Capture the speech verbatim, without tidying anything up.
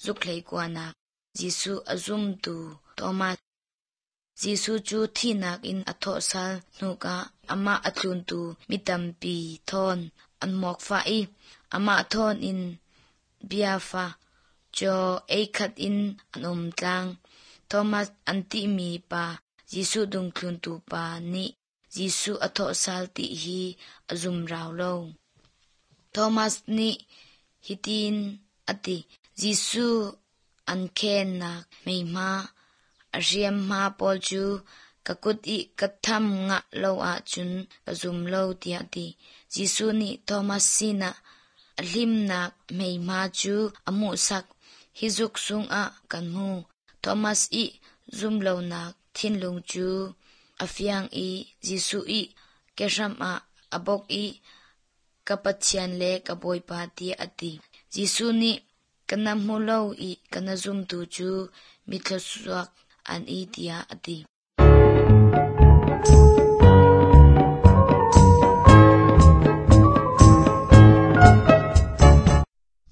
zuk lei kwana Jisu azum tu Thomas Jisu chu thinak in atho sal nuka ama atlun tu mitampi thon anmok fa i ama thon in biafa cho eikat in anom tlang Thomas anti mi pa Jisu dung tlun tu pa ni Jisu atho sal ti hi azum raw lo Thomas ni hitin ati Jisu an khen nak meima ariam ma pol chu kakut i katham nga lo a chun azum lo ti ati Jisu ni Thomas sina alim nak meima chu amu sak hizuk sung a kanmu Thomas i zum lo nak thin lung chu afiang i Jisu i keram a abok i kapathian le kaboi pa ti ati Jisu ni kanam mu lo i kanazum tu chu mithlasuak an i tia ati